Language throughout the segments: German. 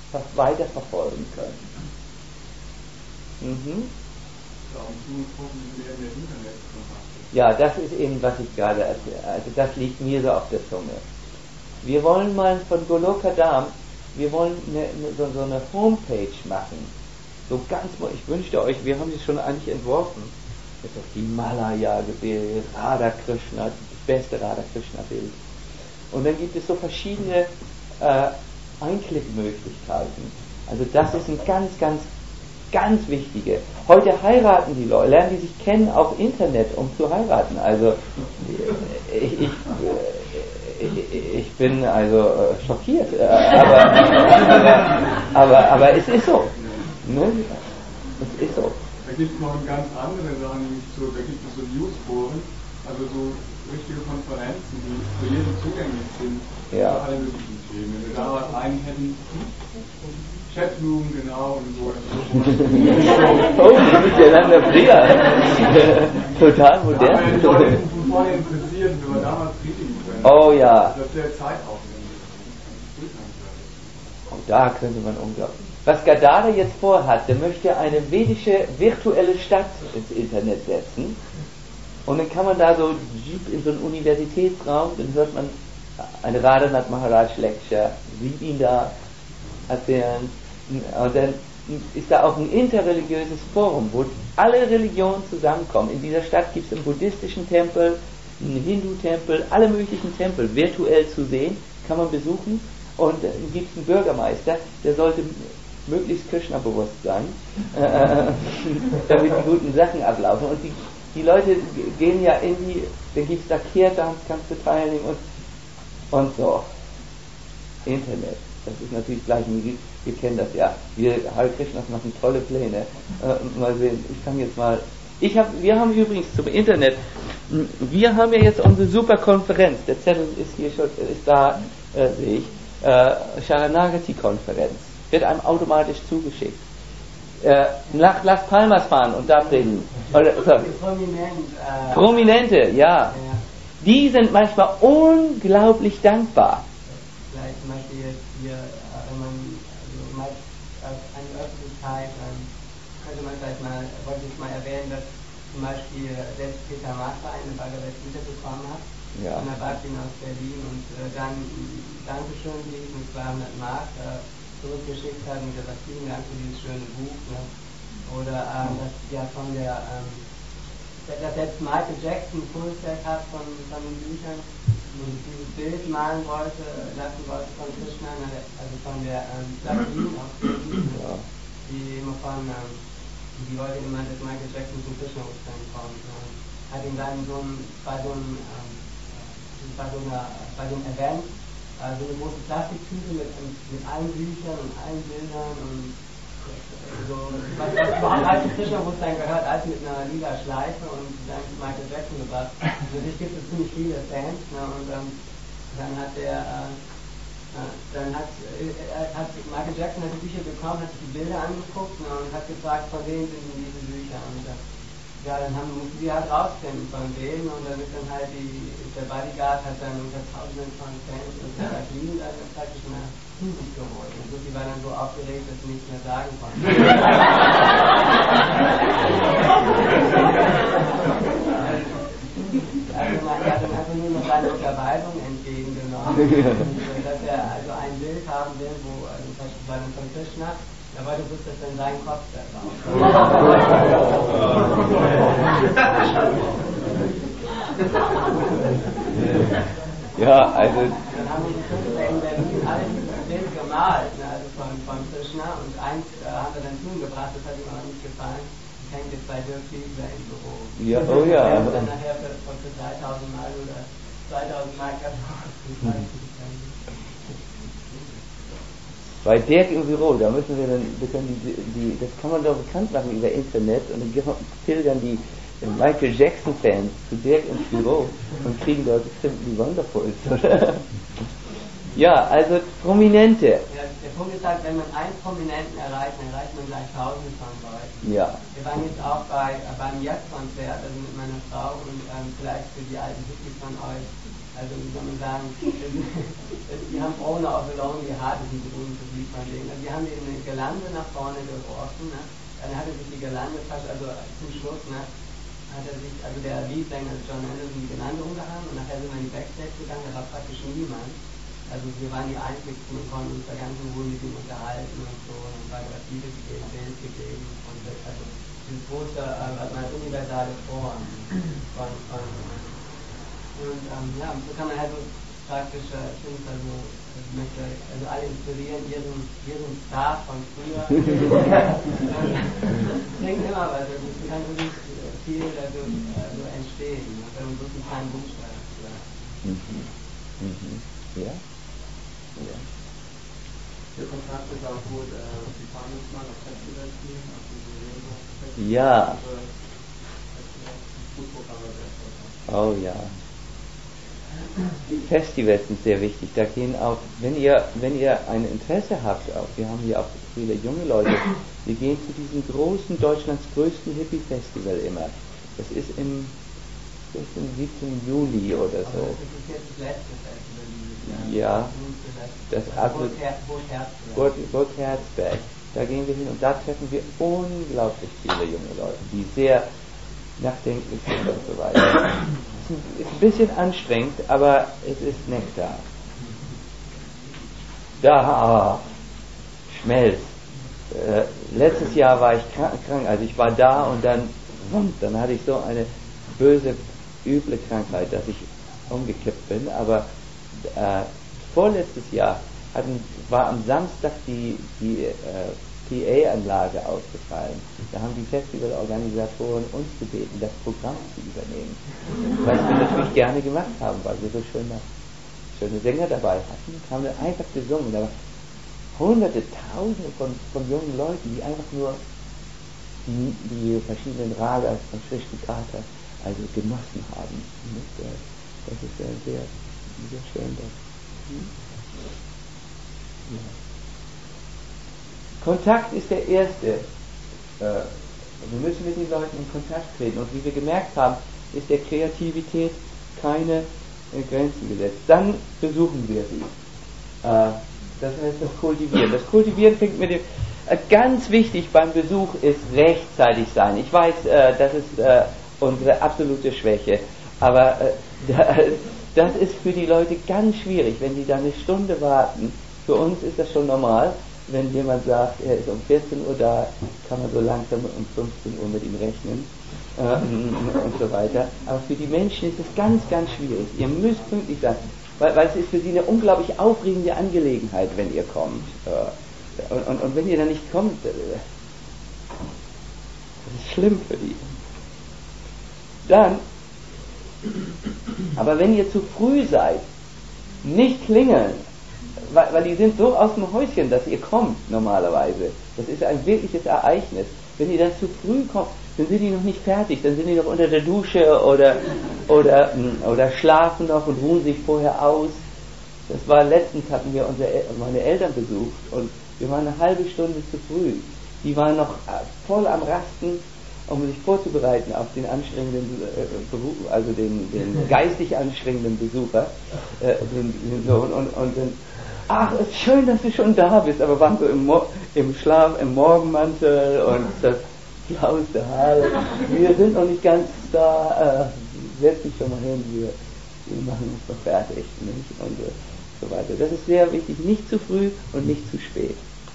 weiterverfolgen können. Ja, das ist eben, was ich gerade erzähle. Also das liegt mir so auf der Zunge. Wir wollen mal von Golokadam, wir wollen so eine Homepage machen. So ganz, ich wünschte euch, wir haben sie schon eigentlich entworfen. Jetzt auf die Himalaya-Gebilde, Radha Krishna, das beste Radha Krishna-Bild. Und dann gibt es so verschiedene Einklickmöglichkeiten. Also das ist ein ganz wichtige. Heute heiraten die Leute, lernen die sich kennen auf Internet, um zu heiraten. Also ich bin also schockiert, aber es ist so. Ne? Es ist so. Da gibt es noch eine ganz andere Sache, nämlich da gibt es so Newsforen, also so richtige Konferenzen, die für jeden zugänglich sind, für alle möglichen Themen. Wenn wir da was einen hätten, Chatroom, genau, und so. Oh, die sind ja dann früher. Total modern. Aber die Leute sind von vorne interessiert, wenn wir damals predigen können. Oh ja. Das wäre zeitaufwendig. Und da könnte man unglaublich. Was Gadara jetzt vorhat, der möchte eine vedische virtuelle Stadt ins Internet setzen. Und dann kann man da so in so einen Universitätsraum, dann hört man eine Radhanath Maharaj Lecture, sieht ihn da erzählen. Und dann ist da auch ein interreligiöses Forum, wo alle Religionen zusammenkommen. In dieser Stadt gibt es einen buddhistischen Tempel, einen Hindu-Tempel, alle möglichen Tempel virtuell zu sehen, kann man besuchen. Und dann gibt es einen Bürgermeister, der sollte möglichst Krishna bewusst sein, damit die guten Sachen ablaufen. Und die Leute gehen ja dann gibt es da Kirtans, kannst du teilnehmen und so. Internet. Das ist natürlich gleich, wir kennen das ja. Wir Hare Krishnas machen tolle Pläne. Mal sehen, ich kann jetzt mal. Wir haben übrigens zum Internet, wir haben ja jetzt unsere super Konferenz. Der Zettel ist hier schon, ist da, sehe ich. Sharanagati-Konferenz. Wird einem automatisch zugeschickt. Nach Las Palmas fahren und da predigen. Prominente, ja. Die sind manchmal unglaublich dankbar. Vielleicht zum Beispiel jetzt hier, wenn man eine Öffentlichkeit, könnte man vielleicht mal, wollte ich mal erwähnen, dass zum Beispiel selbst Peter Master eine Bhagavad Gita bekommen hat, von der Bhaktin aus Berlin und dann Dankeschön lief mit 200 Mark zurückgeschickt hat und gesagt, vielen Dank für dieses schöne Buch. Ne? Oder dass ja von dass selbst Michael Jackson ein Fullset hat von den Büchern und dieses Bild malen lassen wollte von Krishna, also von der Jacqueline aus Berlin, die immer die wollte immer, dass Michael Jackson zum Krishna-Bewusstsein kommt. Hat ihm dann bei so einem Event so eine große Plastiktüte mit allen Büchern und allen Bildern und so, was überhaupt als zum Krishna-Bewusstsein gehört, als mit einer lila Schleife und dann Michael Jackson gebracht. Natürlich gibt es ziemlich viele Fans, ne, und dann hat Michael Jackson die Bücher bekommen, hat sich die Bilder angeguckt, ne, und hat gefragt, von wem sind denn diese Bücher, und dann mussten die halt rausfinden von wem, und dann ist dann halt der Bodyguard hat dann unter Tausenden von Fans und der Jacqueline dann praktisch eine Hinsicht geholt. Und die war dann so aufgeregt, dass sie nichts mehr sagen konnte. Also man hat dann einfach nur noch seine Unterweisung entgegengenommen. Und dass er also ein Bild haben will, wo, also beispielsweise von Krishna, er wollte bloß, dass dann sein Kopf da drauf Ja, also. Dann haben die Künstler in Berlin alle dieses Bild gemalt, ne, also von Krishna, und eins haben wir dann zu ihm gebracht, das hat ihm aber nicht gefallen. Das hängt jetzt bei Dirk Fiedler im Büro. Ja, oh ja. Und dann nachher für 3000 Mal oder 2000 Mal bei Dirk im Büro, da müssen wir können das kann man doch bekannt machen über Internet, und dann pilgern die Michael Jackson Fans zu Dirk ins Büro und kriegen dort die Wonderfuls, oder? Ja, also Prominente. Ja, der Punkt ist halt, wenn man einen Prominenten erreicht, dann erreicht man gleich Tausende von Leuten. Ja. Wir waren jetzt auch beim Jazz-Konzert, also mit meiner Frau, und vielleicht für die alten Hippies von euch, Also wie soll man sagen, die haben Owner of the Lonely Heart, das ist ein berühmtes Lied von denen. Also die haben den Gelande nach vorne geworfen, ne? Dann hatte sich die Gelande fast, also zum Schluss, ne, hat er sich, also der Leadsänger John Anderson, die Gelande umgehangen und nachher sind wir in die Backstage gegangen, da war praktisch niemand. Also wir waren die Einzigsten und konnten uns da ganz in Ruhe mit ihm unterhalten und so, und dann war gerade Liebe gegeben, Bild gegeben und also dieses Poster hat eine universale Form von und ja, so kann man halt so praktisch, ich finde also, ich möchte also alle inspirieren, ihren Star von früher. Das klingt immer was, also es kann wirklich viel dadurch entstehen, wenn man so einen kleinen Buchstaben Ja. Ja. Der Kontakt ist auch gut, die fahren uns mal auf Festivals gehen, auf diese Festivals. Ja. Oh ja. Die Festivals sind sehr wichtig. Da gehen auch, wenn ihr ein Interesse habt, auch, wir haben hier auch viele junge Leute, die gehen zu diesem großen, Deutschlands größten Hippie-Festival immer. Das ist im 17. Juli oder so. Das ist jetzt das letzte Festival dieses Ja, Jahr. das Burg Herzberg. Da gehen wir hin und da treffen wir unglaublich viele junge Leute, die sehr nachdenklich sind und so weiter. Es ist ein bisschen anstrengend, aber es ist Nektar. Da, Schmelz. Letztes Jahr war ich krank, also ich war da und dann hatte ich so eine böse, üble Krankheit, dass ich umgekippt bin, aber vorletztes Jahr war am Samstag die PA-Anlage ausgefallen. Da haben die Festivalorganisatoren uns gebeten, das Programm zu übernehmen. Was wir natürlich gerne gemacht haben, weil wir so schöne Sänger dabei hatten, haben wir einfach gesungen. Da waren Hunderte, Tausende von jungen Leuten, die einfach nur die verschiedenen Ragas von Srishti-Kata also genossen haben. Das ist sehr, sehr schön. Ja. Kontakt ist der erste. Wir müssen mit den Leuten in Kontakt treten. Und wie wir gemerkt haben, ist der Kreativität keine Grenzen gesetzt. Dann besuchen wir sie. Das heißt das Kultivieren. Das Kultivieren fängt mit dem... ganz wichtig beim Besuch ist rechtzeitig sein. Ich weiß, das ist unsere absolute Schwäche. Aber das ist für die Leute ganz schwierig, wenn die da eine Stunde warten. Für uns ist das schon normal. Wenn jemand sagt, er ist um 14 Uhr da, kann man so langsam um 15 Uhr mit ihm rechnen und so weiter. Aber für die Menschen ist es ganz, ganz schwierig. Ihr müsst pünktlich sein, weil es ist für sie eine unglaublich aufregende Angelegenheit, wenn ihr kommt. Und wenn ihr dann nicht kommt, das ist schlimm für die. Dann, aber wenn ihr zu früh seid, nicht klingeln, weil die sind so aus dem Häuschen, dass ihr kommt normalerweise. Das ist ein wirkliches Ereignis. Wenn ihr dann zu früh kommt, dann sind die noch nicht fertig, dann sind die noch unter der Dusche oder schlafen noch und ruhen sich vorher aus. Das war letztens, hatten wir meine Eltern besucht und wir waren eine halbe Stunde zu früh. Die waren noch voll am Rasten, um sich vorzubereiten auf den anstrengenden Beruf, also den geistig anstrengenden Besucher. Und dann, ach, es ist schön, dass du schon da bist, aber waren so im Schlaf, im Morgenmantel und das blauste Haar. Wir sind noch nicht ganz da, setz dich schon mal hin, wir machen uns noch fertig, nicht? Und so weiter. Das ist sehr wichtig, nicht zu früh und nicht zu spät.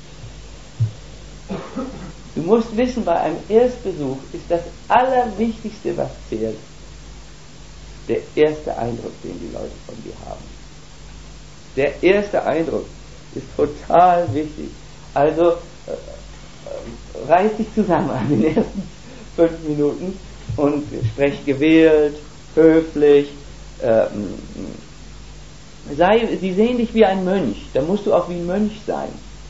Du musst wissen, bei einem Erstbesuch ist das Allerwichtigste, was zählt, der erste Eindruck, den die Leute von dir haben. Der erste Eindruck ist total wichtig. Also reiß dich zusammen an den ersten 5 Minuten und sprech gewählt, höflich. Sie sehen dich wie ein Mönch, da musst du auch wie ein Mönch sein.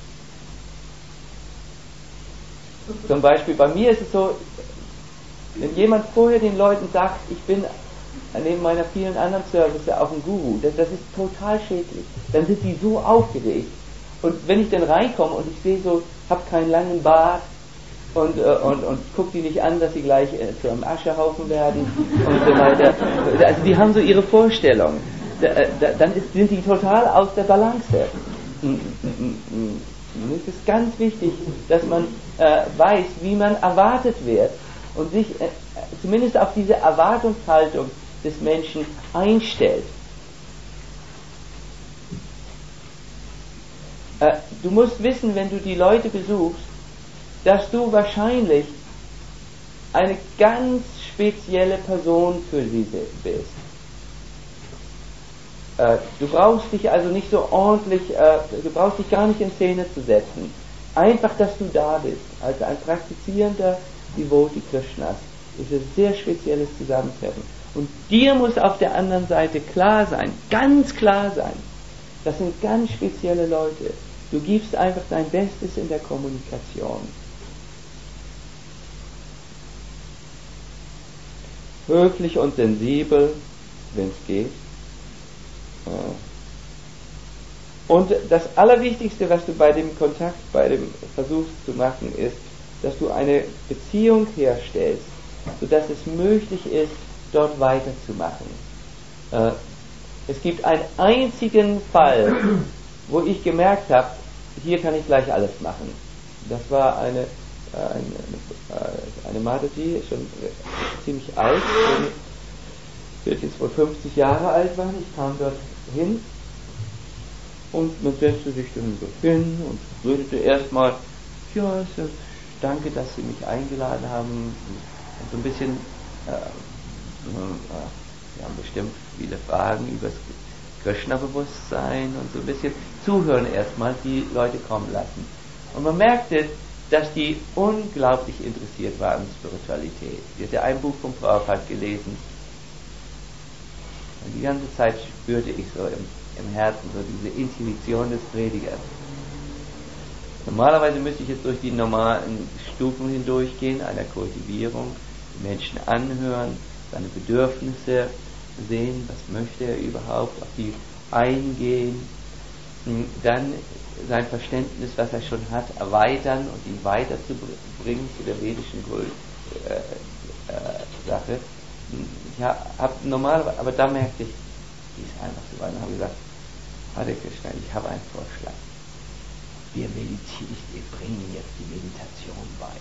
Zum Beispiel bei mir ist es so, wenn jemand vorher den Leuten sagt, ich bin neben meiner vielen anderen Services auch ein Guru, das ist total schädlich. Dann sind die so aufgeregt. Und wenn ich dann reinkomme und ich sehe so, hab keinen langen Bart und guck die nicht an, dass sie gleich zu einem Aschehaufen werden und so weiter. Also die haben so ihre Vorstellung. sind die total aus der Balance. Es ist ganz wichtig, dass man weiß, wie man erwartet wird und sich zumindest auf diese Erwartungshaltung des Menschen einstellt. Du musst wissen, wenn du die Leute besuchst, dass du wahrscheinlich eine ganz spezielle Person für sie bist. Du brauchst dich also nicht so ordentlich, du brauchst dich gar nicht in Szene zu setzen. Einfach, dass du da bist. Als ein praktizierender Devotee Krishnas ist es ein sehr spezielles Zusammentreffen. Und dir muss auf der anderen Seite klar sein, ganz klar sein, das sind ganz spezielle Leute. Du gibst einfach dein Bestes in der Kommunikation. Höflich und sensibel, wenn es geht. Und das Allerwichtigste, was du bei dem Kontakt, bei dem Versuch zu machen, ist, dass du eine Beziehung herstellst, sodass es möglich ist, dort weiterzumachen. Es gibt einen einzigen Fall, wo ich gemerkt habe, hier kann ich gleich alles machen. Das war eine Mataji, schon ziemlich alt, wird jetzt wohl 50 Jahre alt war. Ich kam dort hin und man setzte sich dann so hin und redete erstmal, ja, danke, dass Sie mich eingeladen haben. Und so ein bisschen, wir haben bestimmt viele Fragen über das Krishna-Bewusstsein und so ein bisschen zuhören erstmal, die Leute kommen lassen. Und man merkte, dass die unglaublich interessiert waren in Spiritualität. Sie hatte ein Buch von Prabhupada gelesen. Und die ganze Zeit spürte ich so im Herzen so diese Intuition des Predigers. Normalerweise müsste ich jetzt durch die normalen Stufen hindurchgehen, einer Kultivierung, Menschen anhören, seine Bedürfnisse sehen, was möchte er überhaupt, auf die eingehen, dann sein Verständnis, was er schon hat, erweitern und ihn weiterzubringen zu der vedischen Sache. Ja, aber da merkte ich, die ist einfach so weit, und habe gesagt, Hare Krishna, ich habe einen Vorschlag. Wir bringen jetzt die Meditation bei.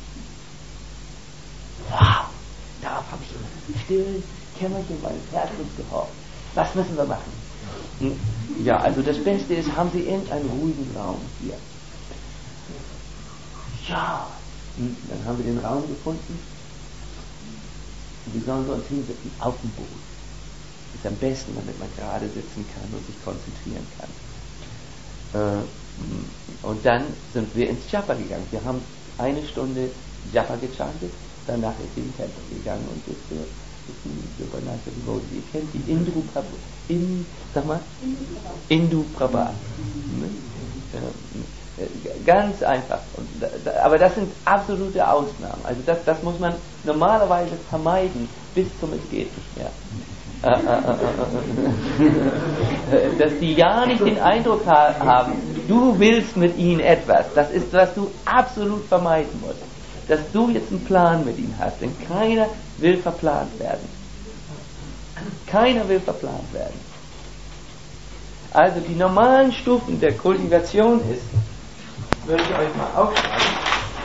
Wow, darauf habe ich im stillen Kämmerchen meines Herzens gehofft. Was müssen wir machen? Ja, also das Beste ist, haben Sie irgendeinen ruhigen Raum hier? Ja, dann haben wir den Raum gefunden. Und wie sollen wir uns hinsetzen? Auf dem Boden. Das ist am besten, damit man gerade sitzen kann und sich konzentrieren kann. Und dann sind wir ins Japa gegangen. Wir haben 1 Stunde Japa gechantet, danach ist sie in den Tempel gegangen und ist Yoganatha Devotee. Ihr kennt die Indu Prabha. Ganz einfach. Aber das sind absolute Ausnahmen. Also das muss man normalerweise vermeiden, bis zum es geht nicht mehr. Dass die ja nicht den Eindruck haben, du willst mit ihnen etwas. Das ist, was du absolut vermeiden musst. Dass du jetzt einen Plan mit ihnen hast. Denn keiner will verplant werden. Keiner will verplant werden. Also die normalen Stufen der Kultivation ist, würde ich euch mal aufschreiben.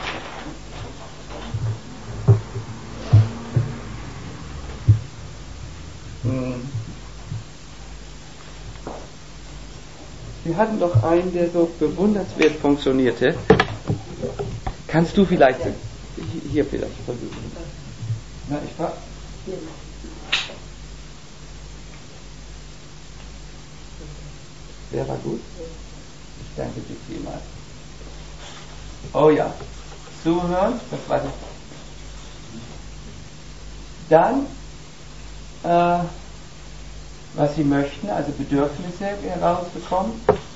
Wir hatten doch einen, der so bewundernswert funktionierte. Kannst du vielleicht hier vielleicht versuchen? Na, ich frage. Der war gut? Ich danke dir vielmals. Oh ja, zuhören, das war das. Dann, was sie möchten, also Bedürfnisse herausbekommen.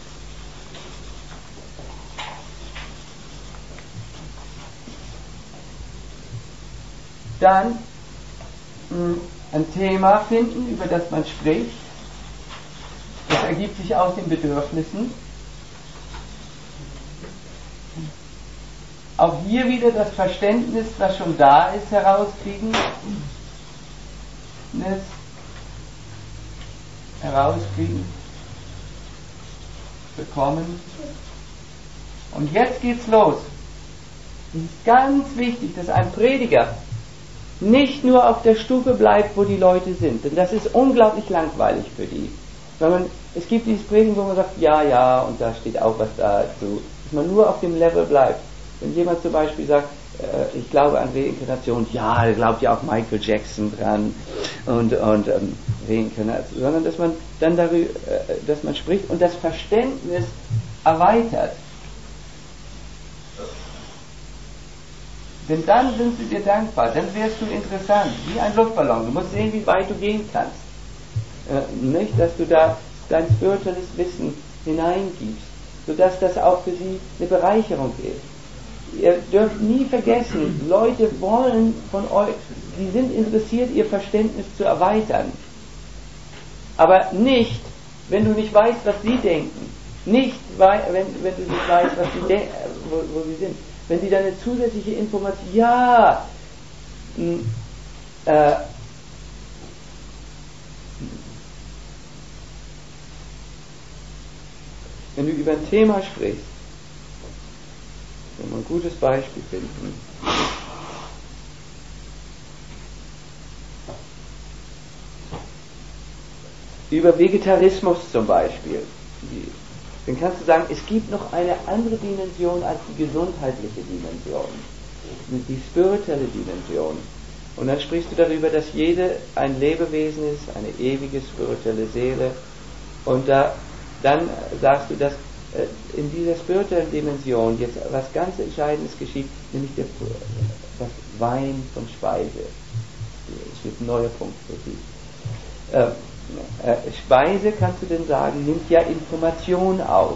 Dann ein Thema finden, über das man spricht. Das ergibt sich aus den Bedürfnissen. Auch hier wieder das Verständnis, was schon da ist, herauskriegen. herauskriegen, bekommen. Und jetzt geht's los. Es ist ganz wichtig, dass ein Prediger nicht nur auf der Stufe bleibt, wo die Leute sind, denn das ist unglaublich langweilig für die. Sondern es gibt dieses Predigen, wo man sagt, ja, und da steht auch was dazu, dass man nur auf dem Level bleibt. Wenn jemand zum Beispiel sagt, ich glaube an Reinkarnation, ja, da glaubt ja auch Michael Jackson dran und Reinkarnation, sondern dass man dann darüber, dass man spricht und das Verständnis erweitert. Denn dann sind sie dir dankbar, dann wirst du interessant, wie ein Luftballon. Du musst sehen, wie weit du gehen kannst. Nicht, dass du da dein spirituelles Wissen hineingibst, sodass das auch für sie eine Bereicherung ist. Ihr dürft nie vergessen, Leute wollen von euch, sie sind interessiert, ihr Verständnis zu erweitern. Aber nicht, wenn du nicht weißt, was sie denken. Nicht, wenn du nicht weißt, was sie wo sie sind. Wenn sie dann eine zusätzliche Information, wenn du über ein Thema sprichst, wenn wir ein gutes Beispiel finden. Über Vegetarismus zum Beispiel. Dann kannst du sagen, es gibt noch eine andere Dimension als die gesundheitliche Dimension, die spirituelle Dimension. Und dann sprichst du darüber, dass jede ein Lebewesen ist, eine ewige spirituelle Seele. Und dann sagst du, dass in dieser spirituellen Dimension jetzt was ganz Entscheidendes geschieht, nämlich das Wein von Speise. Das wird ein neuer Punkt für dich. Speise, kannst du denn sagen, nimmt ja Information auf.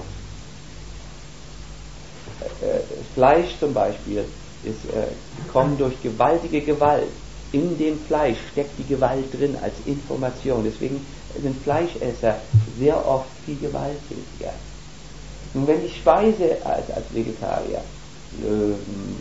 Fleisch zum Beispiel kommt durch gewaltige Gewalt. In dem Fleisch steckt die Gewalt drin als Information. Deswegen sind Fleischesser sehr oft viel gewalttätiger. Nun, wenn ich speise als Vegetarier, Löwen,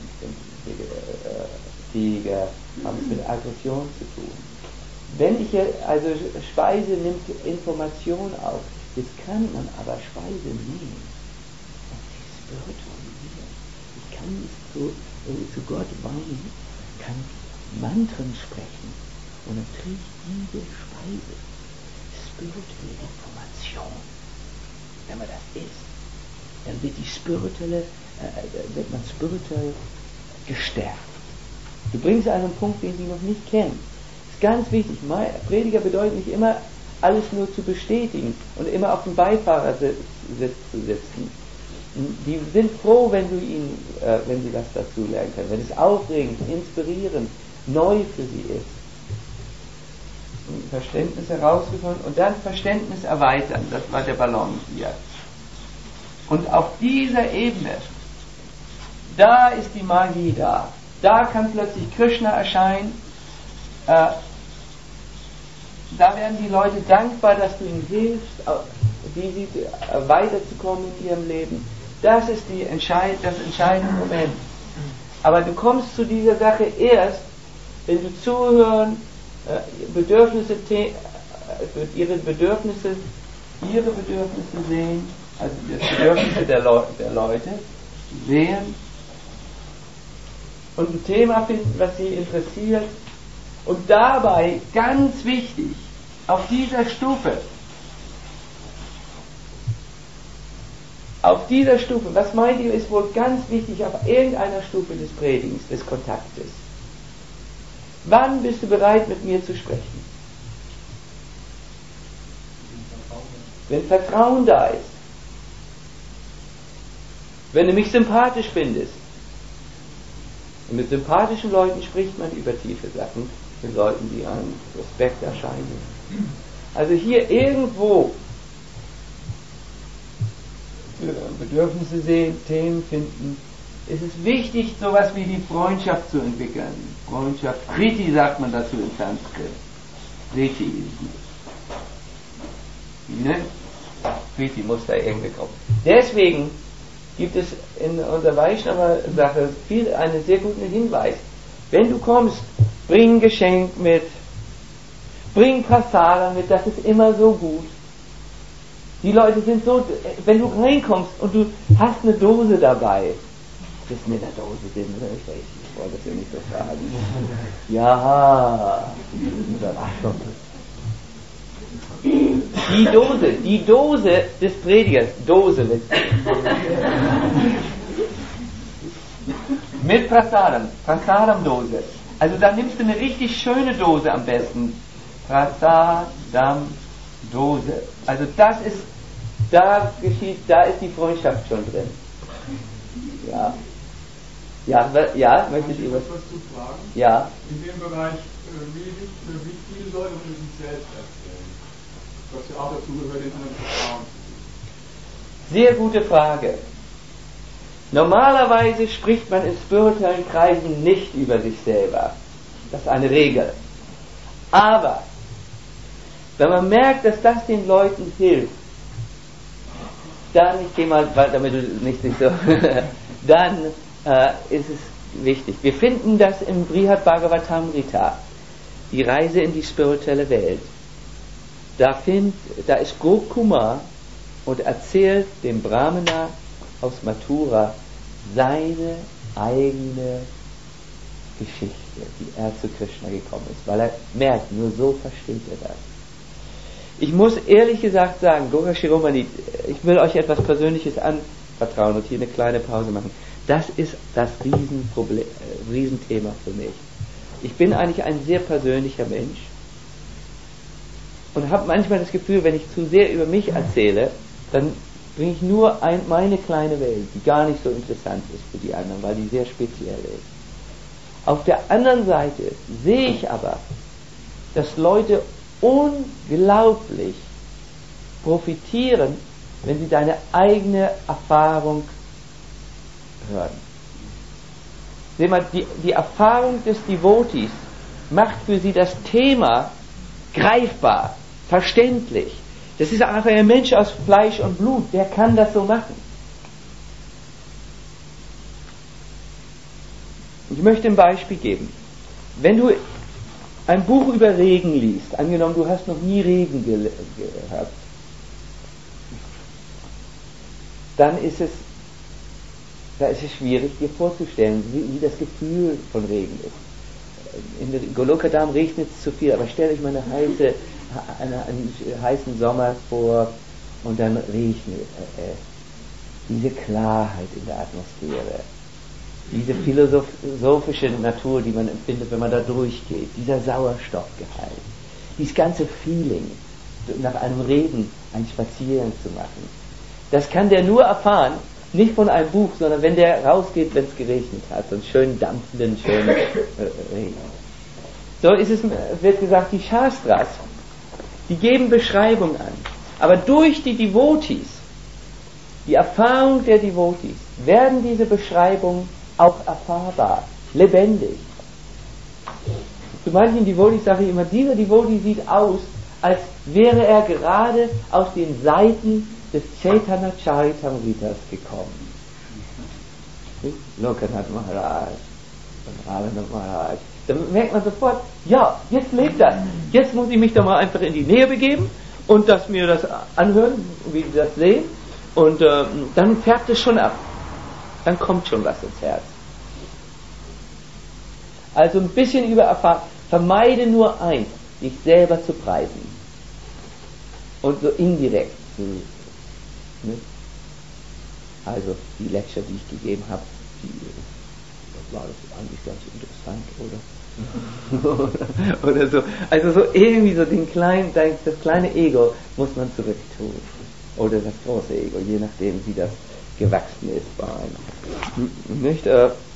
Tiger, haben es mit Aggression zu tun. Wenn ich also Speise nimmt Information auf, jetzt kann man aber Speise nehmen und sie spiritualisieren. Ich kann zu Gott weinen, kann Mantren sprechen und dann kriege ich diese Speise, spirituelle Information. Wenn man das isst, dann wird wird man spirituell gestärkt. Du bringst einen Punkt, den sie noch nicht kennen. Ganz wichtig, Prediger bedeutet nicht immer, alles nur zu bestätigen und immer auf dem Beifahrersitz zu sitzen. Die sind froh, wenn sie was dazu lernen können, wenn es aufregend, inspirierend, neu für sie ist. Verständnis herausgefunden und dann Verständnis erweitern, das war der Ballon hier. Und auf dieser Ebene, da ist die Magie da. Da kann plötzlich Krishna erscheinen. Da werden die Leute dankbar, dass du ihnen hilfst, weiterzukommen in ihrem Leben. Das ist das entscheidende Moment. Aber du kommst zu dieser Sache erst, wenn du zuhören, ihre Bedürfnisse sehen, also das Bedürfnisse der Leute sehen und ein Thema finden, was sie interessiert. Und dabei, ganz wichtig, auf dieser Stufe, was meint ihr, ist wohl ganz wichtig auf irgendeiner Stufe des Predigens, des Kontaktes. Wann bist du bereit, mit mir zu sprechen? Wenn Vertrauen da ist. Wenn du mich sympathisch findest. Und mit sympathischen Leuten spricht man über tiefe Sachen, mit Leuten, die an Respekt erscheinen. Also hier irgendwo Bedürfnisse sehen, Themen finden, ist es wichtig, sowas wie die Freundschaft zu entwickeln. Freundschaft, Priti sagt man dazu in Sanskrit. Priti. Ne? Priti muss da irgendwie kommen. Deswegen gibt es in unserer Vaishnava-Sache einen sehr guten Hinweis. Wenn du kommst, bring ein Geschenk mit. Bring Prasadam mit, das ist immer so gut. Die Leute sind so, wenn du reinkommst und du hast eine Dose dabei, das ist mit der Dose drin, ich wollte das ja nicht so sagen. Ja, Überraschung. Die Dose des Predigers, Dose mit Prasadam-Dose. Also da nimmst du eine richtig schöne Dose am besten. Prasadam-Dose. Also da ist die Freundschaft schon drin. Ja, möchtest du was zu fragen? Ja. In dem Bereich, wie viele Leute müssen sich selbst erzählen? Was ja auch dazu gehört, den anderen Vertrauen. Sehr gute Frage. Normalerweise spricht man in spirituellen Kreisen nicht über sich selber. Das ist eine Regel. Aber wenn man merkt, dass das den Leuten hilft, dann, ich gehe mal, damit du nicht so, dann ist es wichtig. Wir finden das im Brihad Bhagavatamrita, die Reise in die spirituelle Welt. Da ist Gokuma und erzählt dem Brahmana aus Mathura seine eigene Geschichte, wie er zu Krishna gekommen ist, weil er merkt, nur so versteht er das. Ich muss ehrlich gesagt sagen, Gora Shiromani, ich will euch etwas Persönliches anvertrauen und hier eine kleine Pause machen. Das ist das Riesenthema für mich. Ich bin eigentlich ein sehr persönlicher Mensch und habe manchmal das Gefühl, wenn ich zu sehr über mich erzähle, dann bringe ich nur meine kleine Welt, die gar nicht so interessant ist für die anderen, weil die sehr speziell ist. Auf der anderen Seite sehe ich aber, dass Leute unglaublich profitieren, wenn sie deine eigene Erfahrung hören. Seht mal, die Erfahrung des Devotees macht für sie das Thema greifbar, verständlich. Das ist einfach ein Mensch aus Fleisch und Blut, der kann das so machen. Ich möchte ein Beispiel geben. Wenn du ein Buch über Regen liest, angenommen du hast noch nie Regen gehört, dann ist es schwierig dir vorzustellen, wie das Gefühl von Regen ist. In Golokadam regnet es zu viel, aber stellt euch mal einen heißen Sommer vor und dann regnet es. Diese Klarheit in der Atmosphäre, diese philosophische Natur, die man empfindet, wenn man da durchgeht, dieser Sauerstoffgehalt, dieses ganze Feeling, nach einem Regen einen Spaziergang zu machen, das kann der nur erfahren, nicht von einem Buch, sondern wenn der rausgeht, wenn es geregnet hat, so einen schönen dampfenden, schönen Regen. So wird gesagt, die Shastras, die geben Beschreibung an, aber durch die Devotees, die Erfahrung der Devotees, werden diese Beschreibungen auch erfahrbar, lebendig. Zu manchen Devotees sage ich immer, dieser Devotee sieht aus, als wäre er gerade aus den Seiten des Chaitanya Charitamritas gekommen. Lokanath Maharaj, Radhanath Maharaj. Dann merkt man sofort, ja, jetzt lebt das. Jetzt muss ich mich da mal einfach in die Nähe begeben und mir das anhören, wie die das sehen. Und dann färbt es schon ab. Dann kommt schon was ins Herz. Also ein bisschen über Erfahrung. Vermeide nur eins, dich selber zu preisen. Und so indirekt. Ne? Also die Lecture, die ich gegeben habe, war das eigentlich ganz interessant, oder? Oder so. Also so irgendwie so das kleine Ego muss man zurücktun. Oder das große Ego, je nachdem wie das gewachsen ist bei einem. Nicht?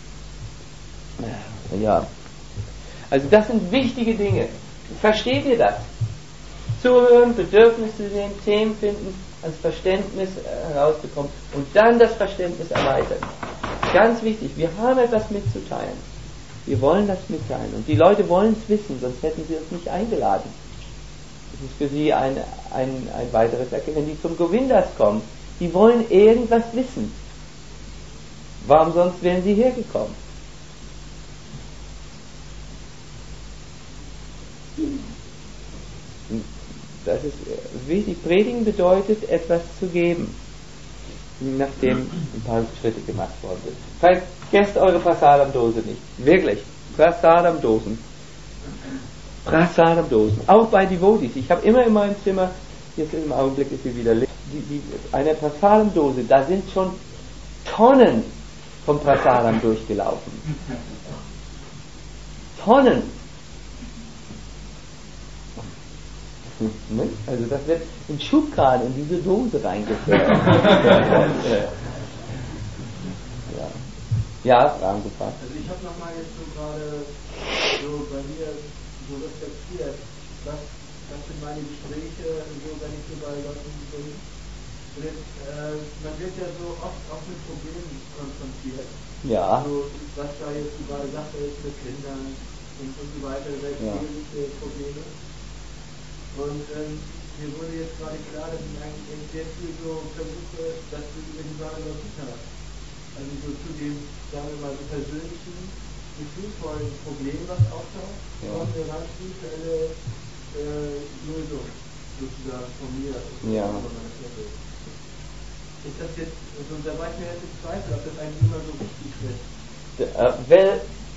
Ja. Also das sind wichtige Dinge. Versteht ihr das? Zuhören, Bedürfnisse sehen, Themen finden, das Verständnis herausbekommen und dann das Verständnis erweitern. Ganz wichtig, wir haben etwas mitzuteilen. Wir wollen das mitteilen. Und die Leute wollen es wissen, sonst hätten sie uns nicht eingeladen. Das ist für sie ein weiteres Erkennen. Wenn die zum Govindas kommen, die wollen irgendwas wissen. Warum sonst wären sie hergekommen? Das ist wichtig. Predigen bedeutet, etwas zu geben, nachdem ein paar Schritte gemacht worden sind. Vergesst eure Prasadam-Dose nicht. Wirklich. Prasadam-Dosen. Prasadam-Dosen. Auch bei Devotees. Ich habe immer in meinem Zimmer, jetzt im Augenblick ist sie wieder leer, eine Prasadam-Dose, da sind schon Tonnen vom Prasadam durchgelaufen. Tonnen. Also das wird in Schubkran in diese Dose reingeführt. Ja, Fragen gefragt. Also ich habe nochmal jetzt so gerade so bei mir so reflektiert, was sind meine Gespräche, so wenn ich so bei Leuten bin. Man wird ja so oft auch mit Problemen konfrontiert. Ja. So, was da jetzt gerade Sache ist mit Kindern und so weiter, welche Probleme. Und mir wurde jetzt gerade klar, dass ich eigentlich sehr viel so versuche, dass du über die Bhagavad Gita, also so zu dem, sagen wir mal, so persönlichen, gefühlvollen Problem, was auftaucht, und eine ganz spirituelle Lösung sozusagen von mir. Ja. Ist das jetzt, also da war ich mir jetzt im Zweifel, ob das eigentlich immer so wichtig ist. Weil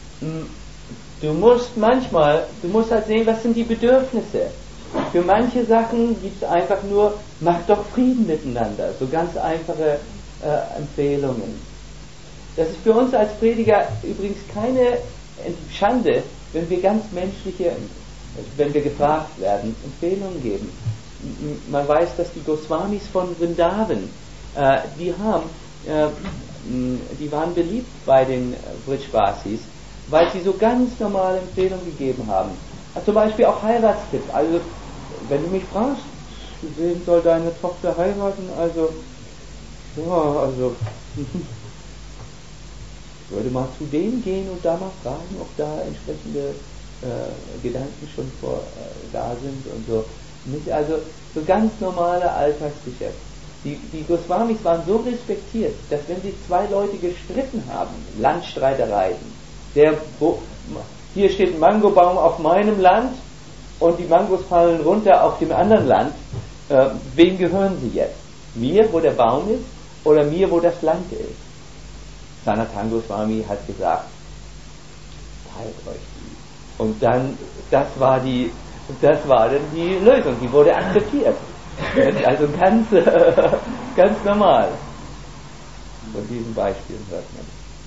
du musst halt sehen, was sind die Bedürfnisse. Für manche Sachen gibt es einfach nur, macht doch Frieden miteinander. So ganz einfache Empfehlungen. Das ist für uns als Prediger übrigens keine Schande, wenn wir ganz menschliche, wenn wir gefragt werden, Empfehlungen geben. Man weiß, dass die Goswamis von Vrindavan, die waren beliebt bei den Vrishvasis, weil sie so ganz normale Empfehlungen gegeben haben. Also zum Beispiel auch Heiratstipp. Also, wenn du mich fragst, wen soll deine Tochter heiraten? Also, ich würde mal zu dem gehen und da mal fragen, ob da entsprechende Gedanken schon da sind und so. Also, so ganz normale Alltagsgeschäft. Die Goswamis waren so respektiert, dass wenn sich zwei Leute gestritten haben, Landstreitereien, hier steht ein Mangobaum auf meinem Land und die Mangos fallen runter auf dem anderen Land. Wem gehören sie jetzt? Mir, wo der Baum ist, oder mir, wo das Land ist? Sanatana Goswami hat gesagt, teilt euch die. Und dann, das war dann die Lösung, die wurde akzeptiert. Also ganz normal. Von diesen Beispielen hört man.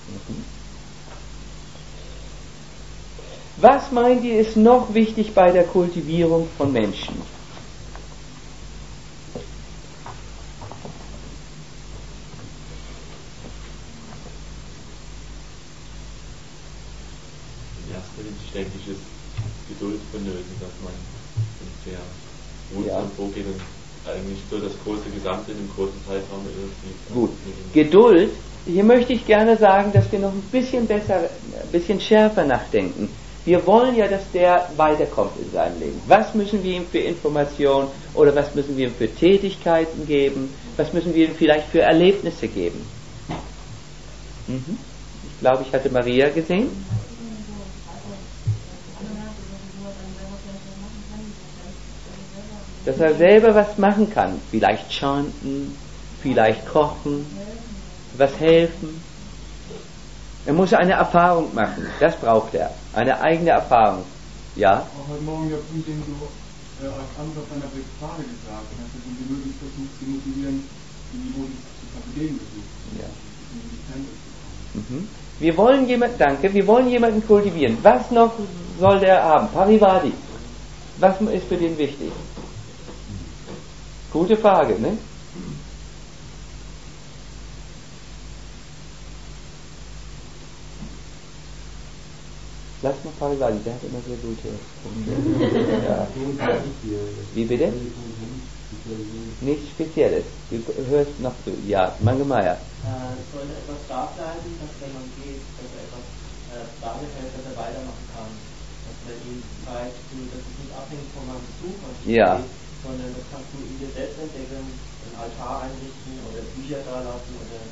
Was meint ihr, ist noch wichtig bei der Kultivierung von Menschen? Ich denke, es ist Geduld vonnöten, dass man sehr ruhig vorgeht und eigentlich so das große Gesamte in einem großen Zeitraum irgendwie. Gut. Geduld, hier möchte ich gerne sagen, dass wir noch ein bisschen schärfer nachdenken. Wir wollen ja, dass der weiterkommt in seinem Leben. Was müssen wir ihm für Informationen oder was müssen wir ihm für Tätigkeiten geben? Was müssen wir ihm vielleicht für Erlebnisse geben? Ich glaube, ich hatte Maria gesehen. Dass er selber was machen kann. Vielleicht chanten, vielleicht kochen, was helfen. Er muss eine Erfahrung machen. Das braucht er. Eine eigene Erfahrung. Ja? Auch heute Morgen der Punkt, den du als Antwort deiner Frage gesagt hast, dass du möglichst versuchst zu motivieren, die Devotees zu Kapitän besuchen. Ja. Wir wollen jemanden kultivieren. Was noch soll der haben? Parivadi. Was ist für den wichtig? Gute Frage, ne? Lass mal Parivadi, der hat immer sehr gute Punkte. Ja. Wie bitte? Nichts Spezielles. Du hörst noch zu. Ja, Mangemeier. Sollte etwas da bleiben, dass wenn man geht, dass etwas da gefällt, dass er weitermachen kann. Dass man ihm zeigt, dass es nicht abhängig von meinem Besuch ja. Sondern das kannst du in dir selbst entdecken, einen Altar einrichten oder Bücher da lassen.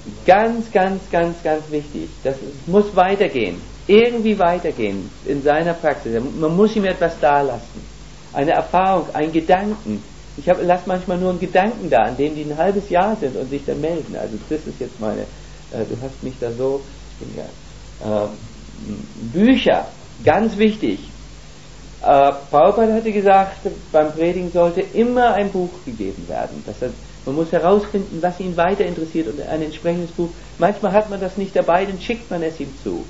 Ganz wichtig. Das muss weitergehen. Irgendwie weitergehen in seiner Praxis. Man muss ihm etwas da lassen. eine Erfahrung, einen Gedanken. Lass manchmal nur einen Gedanken da, an dem die ein halbes Jahr sind und sich dann melden. Also das ist jetzt meine, du hast mich da so, Bücher, ganz wichtig. Prabhupada hatte gesagt, beim Predigen sollte immer ein Buch gegeben werden. Man muss herausfinden, was ihn weiter interessiert und ein entsprechendes Buch. Manchmal hat man das nicht dabei, dann schickt man es ihm zu.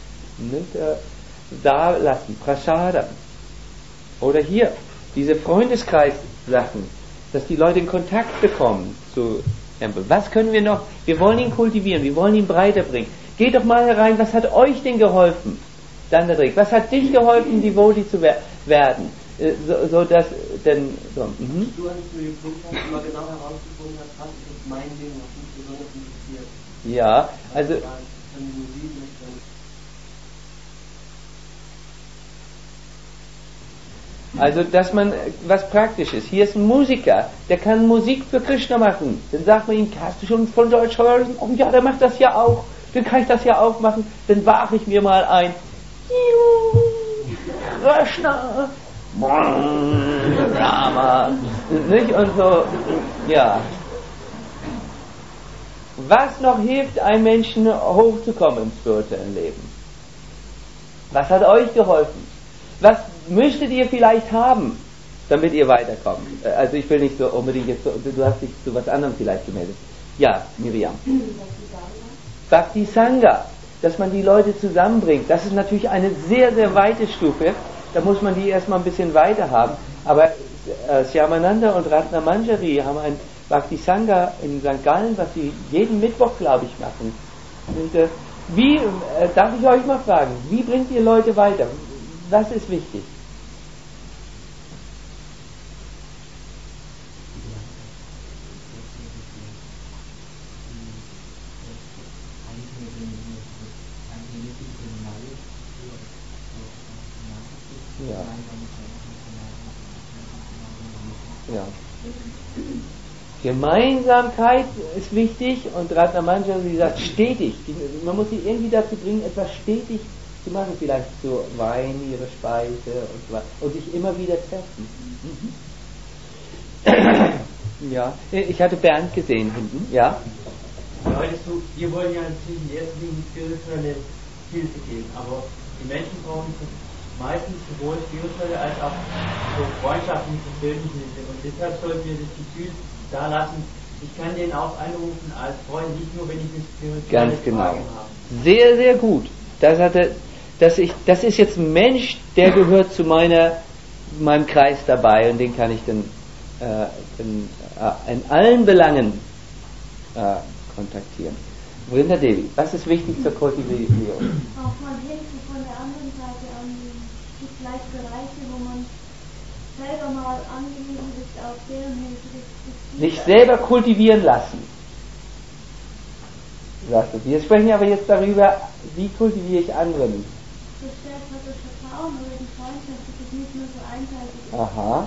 Da lassen, Prasadam. Oder hier, diese Freundeskreis-Sachen, dass die Leute in Kontakt bekommen zu Tempel. Was können wir noch? Wir wollen ihn kultivieren, wir wollen ihn breiter bringen. Geht doch mal herein, was hat euch denn geholfen? Dann der Trick. Was hat dich geholfen, Devotee zu werden? So dass denn so. Du hast für die Prüfung immer genau herausgefunden, was ist mein Ding, was mich besonders interessiert. Ja, also dass man was Praktisches. Hier ist ein Musiker, der kann Musik für Krishna machen. Dann sagt man ihm, hast du schon von Deutsch gehört? Oh ja, der macht das ja auch. Dann kann ich das ja auch machen. Dann wache ich mir mal ein. Krishna, Rama, nicht? Und so, ja. Was noch hilft einem Menschen hochzukommen im spirituellen Leben? Was hat euch geholfen? Was müsstet ihr vielleicht haben, damit ihr weiterkommt? Also ich will nicht so unbedingt jetzt, du hast dich zu was anderem vielleicht gemeldet. Ja, Miriam. Bhakti Sangha, dass man die Leute zusammenbringt, das ist natürlich eine sehr, sehr weite Stufe. Da muss man die erstmal ein bisschen weiter haben. Aber Shyamananda und Ratna Manjari haben ein Bhakti Sangha in St. Gallen, was sie jeden Mittwoch, glaube ich, machen. Und, darf ich euch mal fragen, wie bringt ihr Leute weiter? Was ist wichtig? Ja. Gemeinsamkeit ist wichtig und Ratna Manjari sagt stetig. Man muss sie irgendwie dazu bringen, etwas stetig zu machen, vielleicht zu Wein, ihre Speise und so weiter. Und sich immer wieder treffen. Ja, ich hatte Bernd gesehen hinten, ja? Wir wollen ja natürlich in erster Linie spirituelle Hilfe geben, aber die Menschen brauchen meistens sowohl spirituelle als auch so freundschaftliche, persönliche Hilfe. Und deshalb sollten wir das Gefühl da lassen, ich kann den auch anrufen als Freund, nicht nur wenn ich eine spirituelle Frage habe. Sehr, sehr gut. Das ist jetzt ein Mensch, der gehört zu meinem Kreis dabei und den kann ich dann in allen Belangen kontaktieren. Vrinda Devi, was ist wichtig zur Kultivierung? Auch mal Hilfe von der anderen Seite annehmen. Es gibt vielleicht Bereiche, wo man selber mal angewiesen ist auf deren Hilfe. Sich selber kultivieren lassen. Sagst du. Wir sprechen aber jetzt darüber, wie kultiviere ich anderen. Das stärkt halt das Vertrauen oder die Freundschaft, dass es nicht nur so einseitig ist. Aha.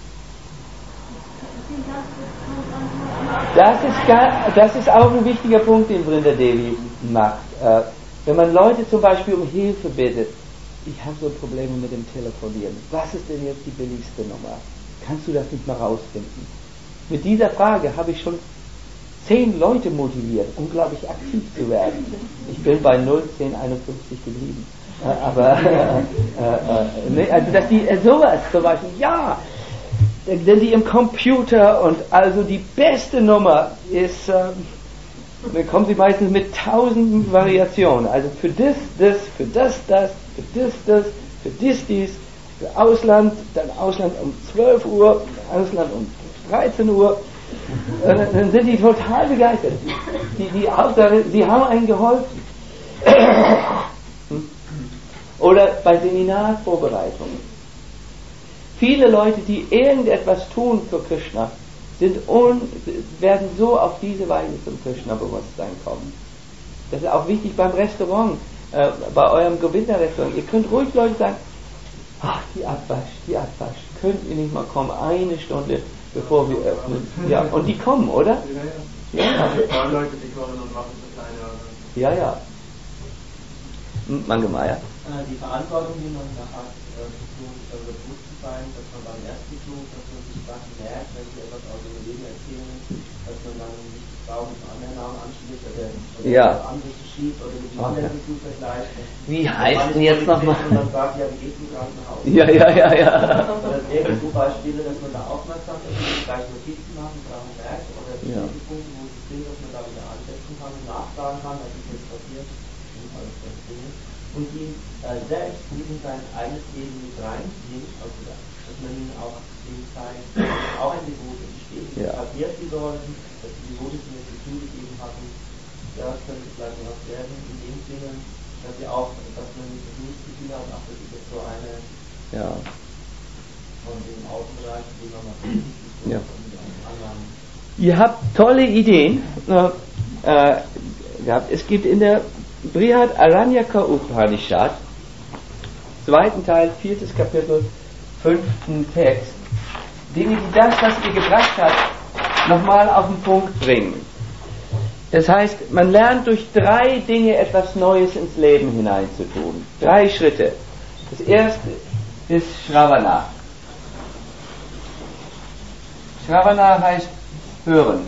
Das ist auch ein wichtiger Punkt, den Vrinda Devi macht. Wenn man Leute zum Beispiel um Hilfe bittet, ich habe so Probleme mit dem Telefonieren. Was ist denn jetzt die billigste Nummer? Kannst du das nicht mal rausfinden? Mit dieser Frage habe ich schon 10 Leute motiviert, unglaublich aktiv zu werden. Ich bin bei 0,1051 geblieben. Also dass die sowas zum Beispiel, ja, denn die im Computer und also die beste Nummer ist, dann kommen sie meistens mit 1000 Variationen. Also für das, für das, für das, für dies, für Ausland, dann Ausland um 12 Uhr, Ausland um 13 Uhr. Dann sind die total begeistert. Die Hauptsache, sie haben einen geholfen. Oder bei Seminarvorbereitungen. Viele Leute, die irgendetwas tun für Krishna, werden so auf diese Weise zum Krishna-Bewusstsein kommen. Das ist auch wichtig beim Restaurant, bei eurem Govinda-Restaurant. Ihr könnt ruhig Leute sagen, ach, die Abwasch, könnt ihr nicht mal kommen, eine Stunde bevor wir öffnen. Ja, und die kommen, oder? Ja. Leute, die kommen und machen so kleine. Ja. Mangemeier. Die Verantwortung, die man da hat, zu tun, bewusst sein, dass man beim ersten Flug, dass man sich Sachen merkt, wenn sie etwas aus dem Leben erzählen, dass man dann nicht die Frau mit einem anderen Namen anschließt oder das andere schiebt oder mit dem anderen Besuch vergleicht. Wie heißt denn jetzt nochmal? Und dann sagt, ja, wie geht's im Krankenhaus? Ja. Oder es wäre so Beispiele, dass man da aufmerksam ist, dass man gleich Notizen machen, Sachen merkt oder bestimmte Punkte, wo sie sind, dass man da wieder ansetzen kann und nachfragen kann, was ist jetzt passiert und alles das Dinge. Und ihn selbst in sein eigenes Leben mit reinziehen, also dass man ihn auch ihm zeigt, auch ein Devot entsteht. Es hat mir viel geholfen, dass die Devote mir das Gefühl gegeben hatten, ja, es könnte vielleicht noch was werden, in dem Sinne, dass sie auch, dass man das Gefühl hat, ach, das ist jetzt so eine von dem Außenbereich, die man macht, Ihr habt tolle Ideen gehabt. Es gibt in der Brihad Aranyaka Upanishad, 2. Teil, 4. Kapitel, 5. Text, Dinge, die das, was ihr gebracht habt, nochmal auf den Punkt bringen. Das heißt, man lernt durch 3 Dinge etwas Neues ins Leben hineinzutun. 3 Schritte. Das erste ist Shravana. Shravana heißt hören.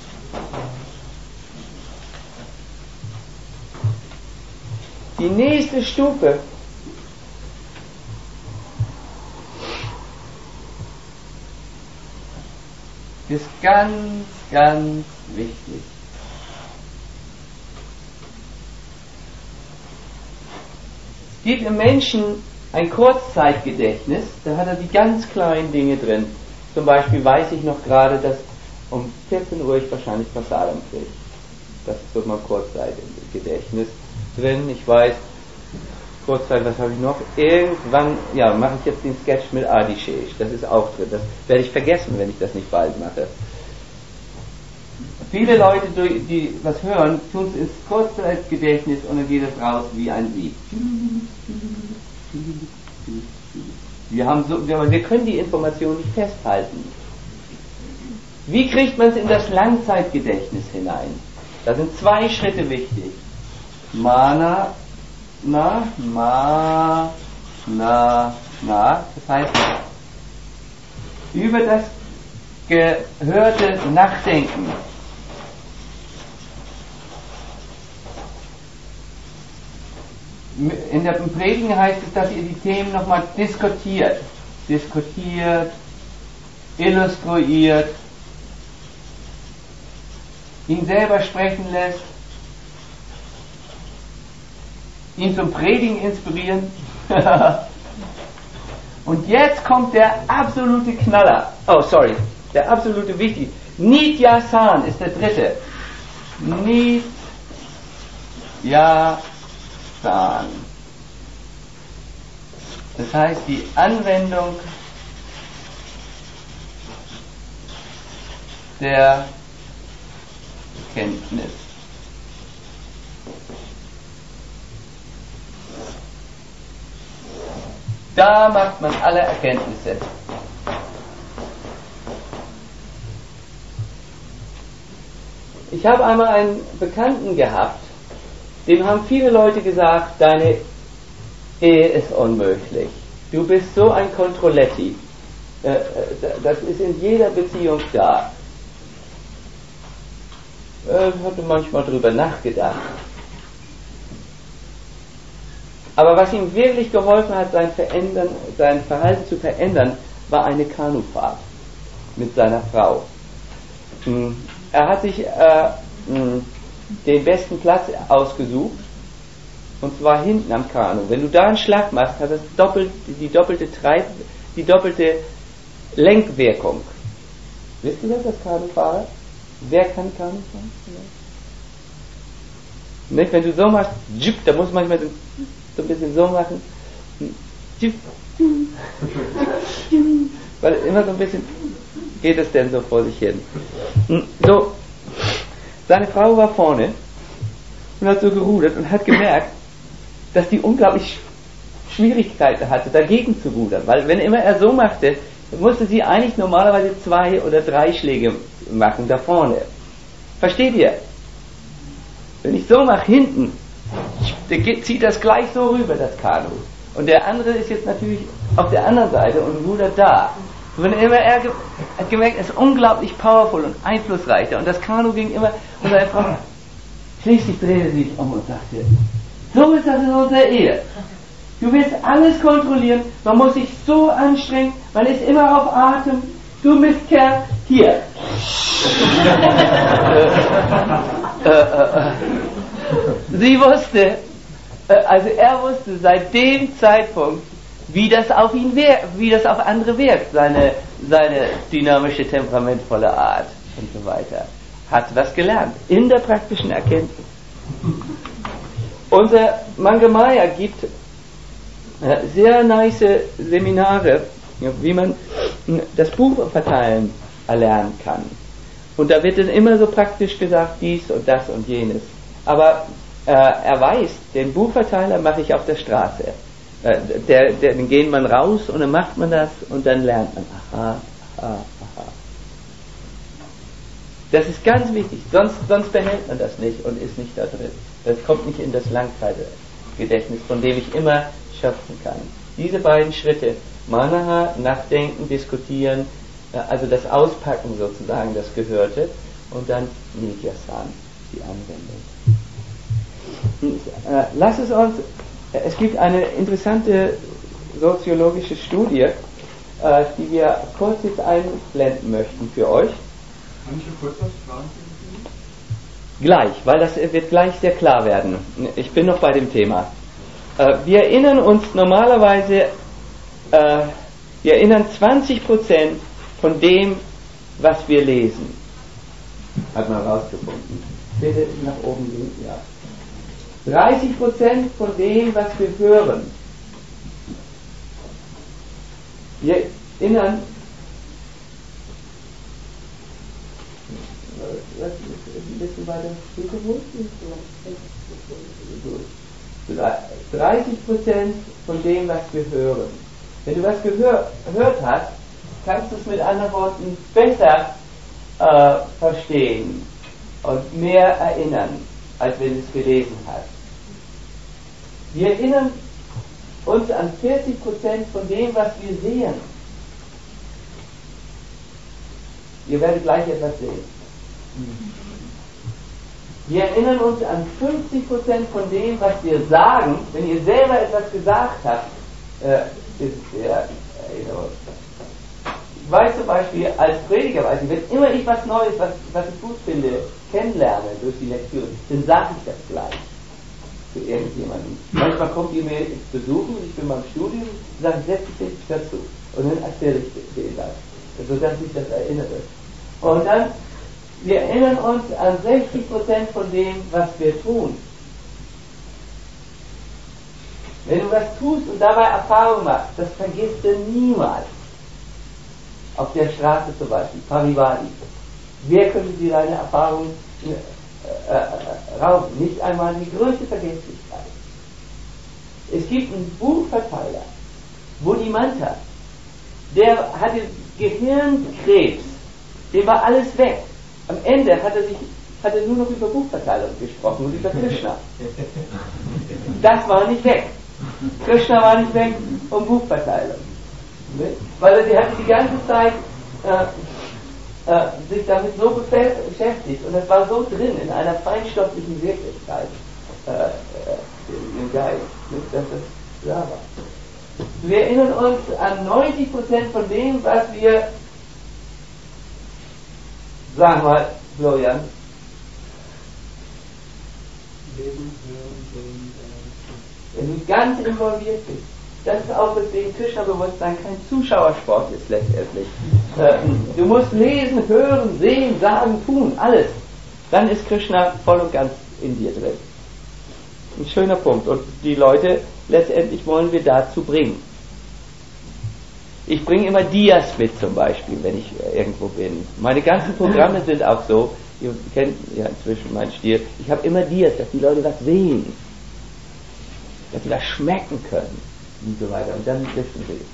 Die nächste Stufe ist ganz, ganz wichtig. Es gibt im Menschen ein Kurzzeitgedächtnis, da hat er die ganz kleinen Dinge drin. Zum Beispiel weiß ich noch gerade, dass um 14 Uhr ich wahrscheinlich Prasadam kriege. Das ist so mal Kurzzeitgedächtnis drin. Ich weiß, Kurzzeit, was habe ich noch? Irgendwann, mache ich jetzt den Sketch mit Adishesh. Das ist auch drin. Das werde ich vergessen, wenn ich das nicht bald mache. Viele Leute, die was hören, tun es ins Kurzzeitgedächtnis und dann geht es raus wie ein Sieb. Wir können die Information nicht festhalten. Wie kriegt man es in das Langzeitgedächtnis hinein? Da sind 2 Schritte wichtig. Das heißt, über das gehörte Nachdenken. In der Predigen heißt es, dass ihr die Themen nochmal diskutiert, illustriert, ihn selber sprechen lässt, ihn zum Predigen inspirieren. Und jetzt kommt der absolute Knaller. Der absolute Wichtige. Nityasan ist der dritte. Nityasan. Das heißt, die Anwendung der Kenntnis. Da macht man alle Erkenntnisse. Ich habe einmal einen Bekannten gehabt, dem haben viele Leute gesagt, deine Ehe ist unmöglich. Du bist so ein Controletti. Das ist in jeder Beziehung da. Ich hatte manchmal drüber nachgedacht. Aber was ihm wirklich geholfen hat, sein Verhalten zu verändern, war eine Kanufahrt mit seiner Frau. Er hat sich den besten Platz ausgesucht, und zwar hinten am Kanu. Wenn du da einen Schlag machst, hat das die doppelte Lenkwirkung. Wisst ihr das, Kanufahrer? Wer kann Kanu fahren? Nicht? Wenn du so machst, da muss man manchmal so ein bisschen so machen. Weil immer so ein bisschen geht es denn so vor sich hin. So, seine Frau war vorne und hat so gerudert und hat gemerkt, dass die unglaublich Schwierigkeiten hatte, dagegen zu rudern. Weil wenn immer er so machte, musste sie eigentlich normalerweise 2 oder 3 Schläge machen da vorne. Versteht ihr? Wenn ich so mache hinten, zieht das gleich so rüber, das Kanu. Und der andere ist jetzt natürlich auf der anderen Seite und rudert da. Und er hat gemerkt, er ist unglaublich powerful und einflussreicher. Und das Kanu ging immer, und seine Frau schließlich drehte sie sich um und sagte, so ist das in unserer Ehe. Du willst alles kontrollieren, man muss sich so anstrengen, man ist immer auf Atem. Du Mistkerl, hier. Sie wusste, also er wusste seit dem Zeitpunkt, wie das auf ihn wirkt, wie das auf andere wirkt, seine dynamische, temperamentvolle Art und so weiter. Hat was gelernt in der praktischen Erkenntnis. Unser Mangamaya gibt sehr nice Seminare, wie man das Buch verteilen erlernen kann. Und da wird dann immer so praktisch gesagt, dies und das und jenes. Aber er weiß, den Buchverteiler mache ich auf der Straße. Dann geht man raus und dann macht man das und dann lernt man. Aha. Das ist ganz wichtig, sonst behält man das nicht und ist nicht da drin. Das kommt nicht in das Langzeitgedächtnis, von dem ich immer schöpfen kann. Diese beiden Schritte, Manaha, Nachdenken, Diskutieren, also das Auspacken sozusagen, das Gehörte, und dann Nidyasan, die Anwendung. Es gibt eine interessante soziologische Studie, die wir kurz jetzt einblenden möchten für euch. Kann ich kurz was fragen? Gleich, weil das wird gleich sehr klar werden. Ich bin noch bei dem Thema. Wir erinnern uns normalerweise, wir erinnern 20% von dem, was wir lesen. Hat man rausgefunden. Bitte nach oben gehen, ja. 30% von dem, was wir hören. Wir erinnern, ein bisschen weiter zurückgeholt. 30% von dem, was wir hören. Wenn du was gehört hast, kannst du es mit anderen Worten besser verstehen und mehr erinnern, als wenn du es gelesen hast. Wir erinnern uns an 40% von dem, was wir sehen. Ihr werdet gleich etwas sehen. Wir erinnern uns an 50% von dem, was wir sagen. Wenn ihr selber etwas gesagt habt, ist es sehr Erinnerung. Ich weiß zum Beispiel, als Prediger weiß ich, wenn immer ich was Neues, was ich gut finde, kennenlerne durch die Lektüre, dann sage ich das gleich zu irgendjemandem. Manchmal kommt ihr mir besuchen und ich bin beim Studium und sage, setz dich dazu. Und dann erzähle ich denen das, sodass ich das erinnere. Und dann, wir erinnern uns an 60% von dem, was wir tun. Wenn du was tust und dabei Erfahrung machst, das vergisst du niemals. Auf der Straße zum Beispiel, Parivadi. Wer könnte dir deine Erfahrung rauben? Nicht einmal die größte Vergesslichkeit. Es gibt einen Buchverteiler, Buddhimanta, der hatte Gehirnkrebs, dem war alles weg. Am Ende hat er nur noch über Buchverteilung gesprochen und über Krishna. Das war nicht weg. Krishna war nicht weg und Buchverteilung. Weil er hatte die ganze Zeit sich damit so beschäftigt und es war so drin in einer feinstofflichen Wirklichkeit im Geist, dass das klar war. Wir erinnern uns an 90% von dem, was wir, sagen wir mal, Florian, wenn du ganz involviert bist. Das ist auch deswegen Krishna-Bewusstsein kein Zuschauersport ist letztendlich. Du musst lesen, hören, sehen, sagen, tun, alles. Dann ist Krishna voll und ganz in dir drin. Ein schöner Punkt. Und die Leute letztendlich wollen wir dazu bringen. Ich bringe immer Dias mit zum Beispiel, wenn ich irgendwo bin. Meine ganzen Programme sind auch so, ihr kennt ja inzwischen meinen Stil, ich habe immer Dias, dass die Leute was sehen. Dass sie was schmecken können. Und so weiter. Und dann wissen sie.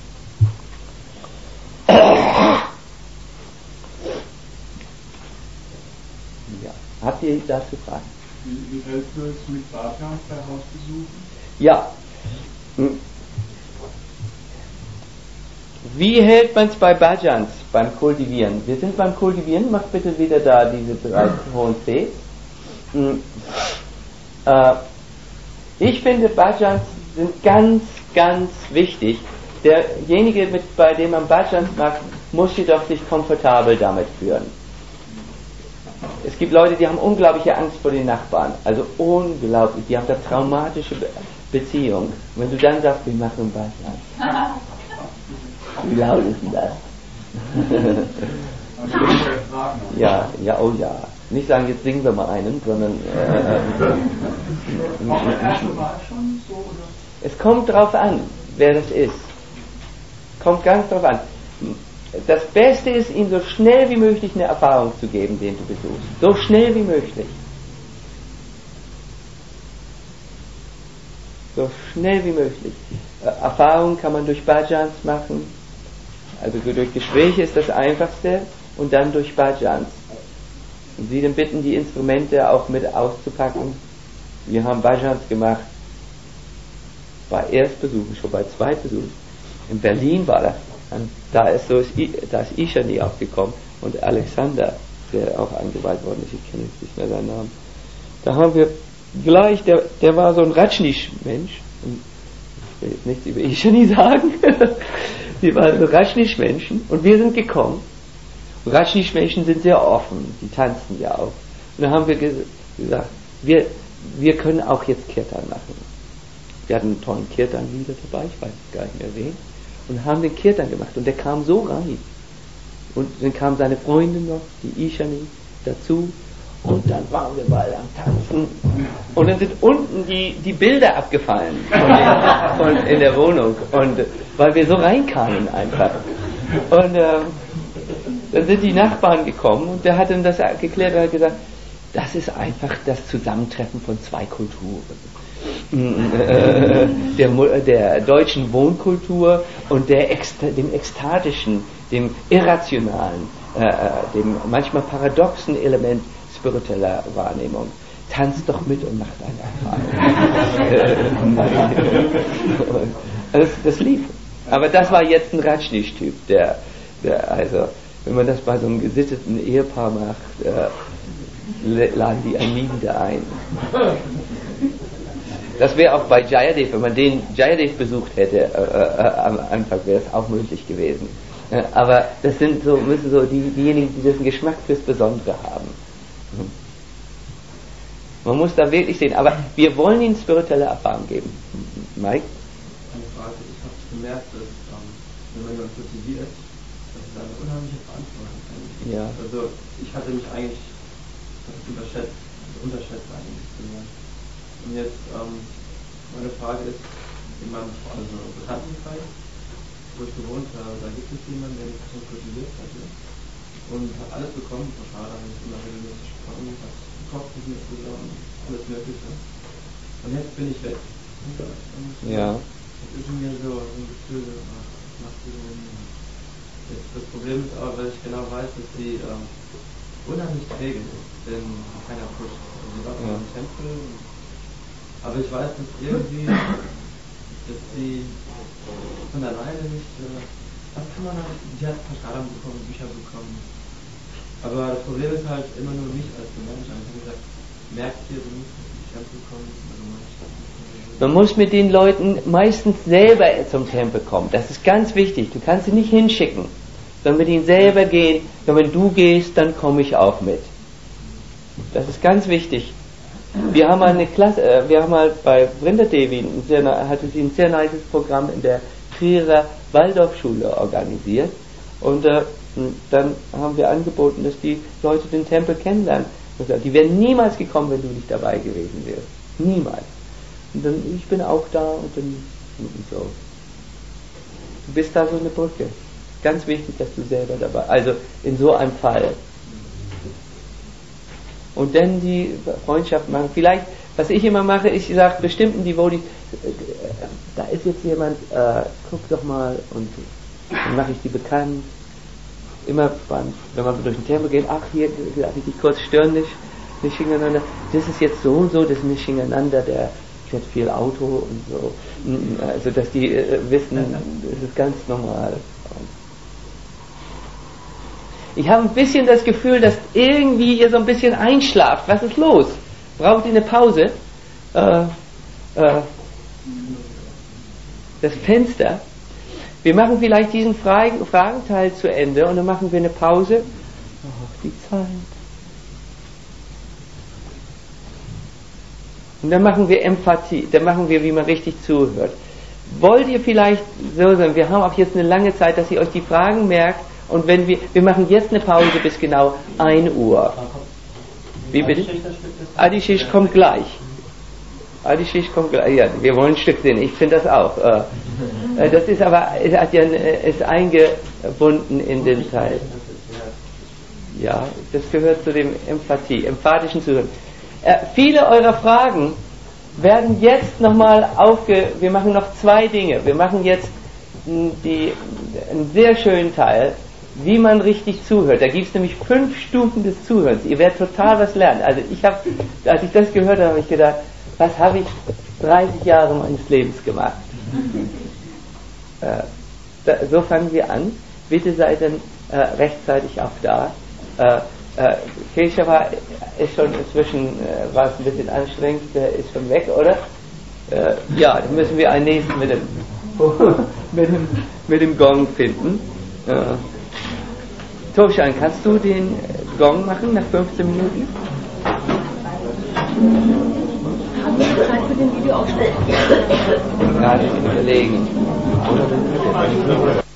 Ja. Habt ihr dazu Fragen? Wie hältst du es mit Bhakti bei Hausbesuchen? Ja. Wie hält man es bei Bhajans, beim Kultivieren? Wir sind beim Kultivieren, macht bitte wieder da diese 3 hohen Cs. Ich finde, Bhajans sind ganz, ganz wichtig. Derjenige, bei dem man Bhajans macht, muss jedoch sich komfortabel damit fühlen. Es gibt Leute, die haben unglaubliche Angst vor den Nachbarn. Also unglaublich. Die haben da traumatische Beziehungen. Und wenn du dann sagst, wir machen Bhajans. Wie laut ist denn das? Ja, oh ja. Nicht sagen, jetzt singen wir mal einen, sondern es kommt drauf an, wer das ist. Kommt ganz drauf an. Das Beste ist, ihm so schnell wie möglich eine Erfahrung zu geben, den du besuchst. So schnell wie möglich. So schnell wie möglich. Erfahrungen kann man durch Bhajans machen. Also durch Gespräche ist das Einfachste und dann durch Bhajans. Und Sie dann bitten, die Instrumente auch mit auszupacken. Wir haben Bhajans gemacht bei Erstbesuchen, schon bei Zweitbesuchen. In Berlin war das. Da ist Ishani aufgekommen und Alexander, der auch eingeweiht worden ist, ich kenne jetzt nicht mehr seinen Namen. Da haben wir gleich, der war so ein Rajneesh-Mensch. Ich will jetzt nichts über Ishani sagen. Die waren so Rajneesh-Menschen und wir sind gekommen. Rajneesh-Menschen sind sehr offen, die tanzen ja auch. Und dann haben wir gesagt, wir können auch jetzt Kirtan machen. Wir hatten einen tollen Kirtan-Lieder dabei, ich weiß gar nicht mehr wen. Und haben den Kirtan gemacht und der kam so rein. Und dann kam seine Freundin noch, die Ishani, dazu. Und dann waren wir mal am Tanzen. Und dann sind unten die Bilder abgefallen in der Wohnung. Und weil wir so reinkamen einfach. Und dann sind die Nachbarn gekommen und der hat dann das geklärt und hat gesagt, das ist einfach das Zusammentreffen von 2 Kulturen. Der deutschen Wohnkultur und dem ekstatischen, dem irrationalen, dem manchmal paradoxen Element spiritueller Wahrnehmung. Tanzt doch mit und macht eine Erfahrung. Das lief. Aber das war jetzt ein Rajneesh-Typ, also, wenn man das bei so einem gesitteten Ehepaar macht, laden die einen nie wieder ein. Das wäre auch bei Jayadev, wenn man den Jayadev besucht hätte, am Anfang wäre es auch möglich gewesen. Aber das müssen so diejenigen, die diesen Geschmack fürs Besondere haben. Man muss da wirklich sehen, aber wir wollen ihnen spirituelle Erfahrung geben. Mike? Eine Frage, ich habe gemerkt, dass wenn man jemanden kultiviert, dass es eine unheimliche Verantwortung ist. Ja. Also ich hatte mich eigentlich unterschätzt eigentlich. Und jetzt, meine Frage ist, in meinem Bekanntenkreis, wo ich gewohnt habe, da gibt es jemanden, der mich so kultiviert hatte und hat alles bekommen, total, immer regelmäßig bekommen, hat gekocht mit mir zusammen, alles Mögliche. Und jetzt bin ich weg. Und Ja. Jetzt ist in mir so ein Gefühl, macht sie so. Das Problem ist aber, weil ich genau weiß, dass sie unheimlich träge ist, denn keiner pusht. Also sie war im Tempel. Aber ich weiß, dass irgendwie, dass sie von alleine nicht, was kann man halt, sie hat Prashadam bekommen, Bücher bekommen. Aber das Problem ist halt immer nur mich als Mensch. Ich habe gesagt, merkt ihr, du musst in den Tempel kommen, man muss mit den Leuten meistens selber zum Tempel kommen. Das ist ganz wichtig. Du kannst sie nicht hinschicken, sondern mit ihnen selber gehen. Und wenn du gehst, dann komme ich auch mit. Das ist ganz wichtig. Wir haben mal bei Vrindadevi hatte sie ein sehr nices Programm in der Trierer Waldorfschule organisiert und dann haben wir angeboten, dass die Leute den Tempel kennenlernen. Die wären niemals gekommen, wenn du nicht dabei gewesen wärst. Niemals. Und dann, ich bin auch da und so. Du bist da so eine Brücke. Ganz wichtig, dass du selber dabei, also in so einem Fall. Und dann die Freundschaft machen. Vielleicht, was ich immer mache, ich sage bestimmten Devotees, da ist jetzt jemand, guck doch mal, und dann mache ich die bekannt. Immer, wenn man durch den Tempel geht, ach, hier, darf ich dich kurz stören, nicht gegeneinander. Das ist jetzt so und so, das ist nicht gegeneinander, der fährt viel Auto und so. Also, dass die wissen, das ist ganz normal. Ich habe ein bisschen das Gefühl, dass irgendwie ihr so ein bisschen einschlaft. Was ist los? Braucht ihr eine Pause? Das Fenster. Wir machen vielleicht diesen Fragenteil zu Ende und dann machen wir eine Pause. Ach, die Zeit. Und dann machen wir Empathie. Dann machen wir, wie man richtig zuhört. Wollt ihr vielleicht so sein? Wir haben auch jetzt eine lange Zeit, dass ihr euch die Fragen merkt. Und wenn wir machen jetzt eine Pause bis genau 1 Uhr. Wie bitte? Adi Schicht kommt gleich. Adi Schicht kommt gleich. Ja, wir wollen ein Stück sehen. Ich finde das auch. Das ist aber, ist eingebunden in den Teil. Ja, das gehört zu dem emphatischen Zuhören. Viele eurer Fragen werden jetzt nochmal wir machen noch 2 Dinge. Wir machen jetzt einen sehr schönen Teil, wie man richtig zuhört. Da gibt es nämlich 5 Stufen des Zuhörens. Ihr werdet total was lernen. Also als ich das gehört habe, habe ich gedacht, was habe ich 30 Jahre meines Lebens gemacht? So fangen wir an. Bitte seid dann rechtzeitig auch da. Kershaw ist schon inzwischen, war es ein bisschen anstrengend, der ist schon weg, oder? Ja, dann müssen wir einen nächsten mit dem Gong finden. Torshan, kannst du den Gong machen nach 15 Minuten? Haben wir Zeit für den Videoausschnitt? Gerade überlegen. Oder